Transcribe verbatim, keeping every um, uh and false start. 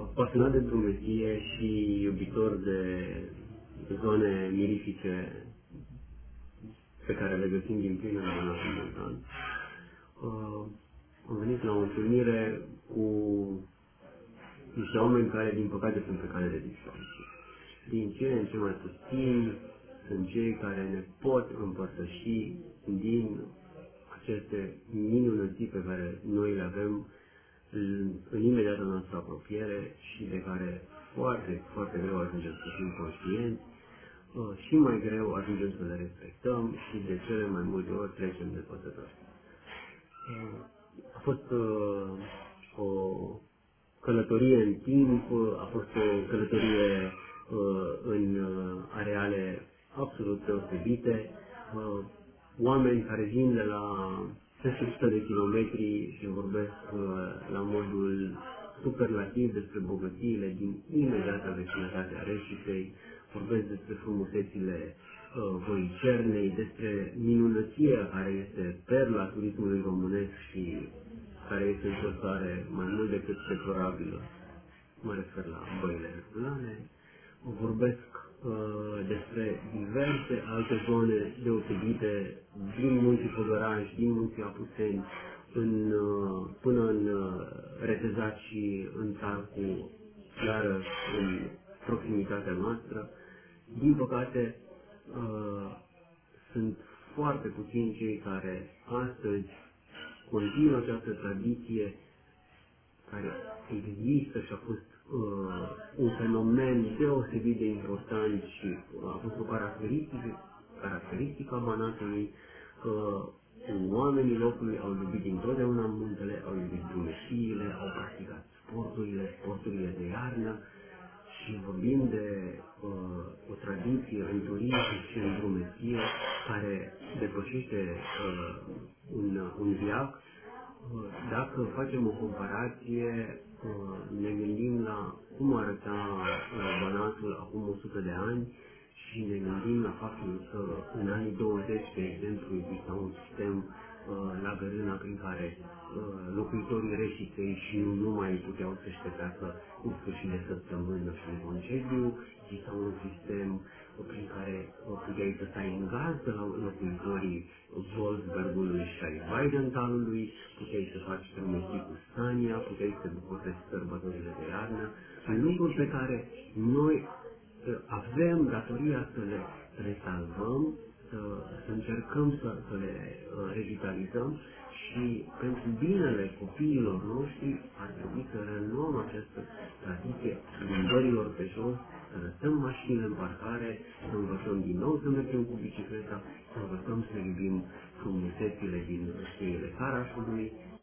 pasionat de drumeție și iubitor de zone mirifice pe care le găsim din plin în Banatul Montan. Uh, am venit la o întâlnire cu niște oameni care, din păcate, sunt pe cale de dispariție. Din ce în ce mai puțin sunt cei care ne pot împărtăși din aceste minunății pe care noi le avem în, în imediata noastră apropiere și de care foarte, foarte greu ajungem să fim conștienți uh, și mai greu ajungem să le respectăm și de cele mai multe ori trecem de păsători. Uh, a fost uh, o călătorie în timp, a fost o călătorie uh, în uh, areale absolut deosebite, uh, oameni care vin de la peste o sută de kilometri și vorbesc uh, la modul superlativ despre bogățiile din imediata vecinătate a Reșicei, vorbesc despre frumusețile uh, Voii Cernei, despre minunăția care este perla turismului românesc și care este într-o stare mai mult decât deplorabilă. Mă refer la Băile Herculane. Vorbesc uh, despre diverse alte zone deosebite din Munții Făgăraș, din Munții Apuseni, în, uh, până în uh, Retezat și în Țarcu, iară în proximitatea noastră. Din păcate, uh, sunt foarte puțini cei care astăzi continuă această tradiție care există și a fost uh, un fenomen deosebit de important și uh, a fost o caracteristică, caracteristică a Banatului, că oamenii locului au iubit dintotdeauna muntele, au iubit drumețiile, au practicat sporturile, sporturile de iarnă și vorbim de uh, o tradiție în turism și în drumeție care depășește uh, un, un viac. Dacă facem o comparație, ne gândim la cum arăta Banatul acum o sută de ani și ne gândim la faptul că în anii douăzeci, de exemplu, exista un sistem la Gărâna prin care locuitorii Reșicei și nu numai puteau să-și petească în sfârșit de săptămână și de concediu, exista un sistem prin care puteai să stai în gazdă la locuitorii Wolfsbergului și ai Weidentalului, puteai să faci drumeții cu Stania, puteai să te bucuri de sărbătorile de iarnă, lucruri pe care noi avem datoria să le, să le salvăm, să, să încercăm să, să le revitalizăm și pentru binele copiilor noștri ar trebui să reluăm această tradiție schimbărilor pe jos, să lăsăm mașinile în parcare, să învățăm din nou să mergem cu bicicleta, să învățăm să iubim frumusețile din cheile Carașului,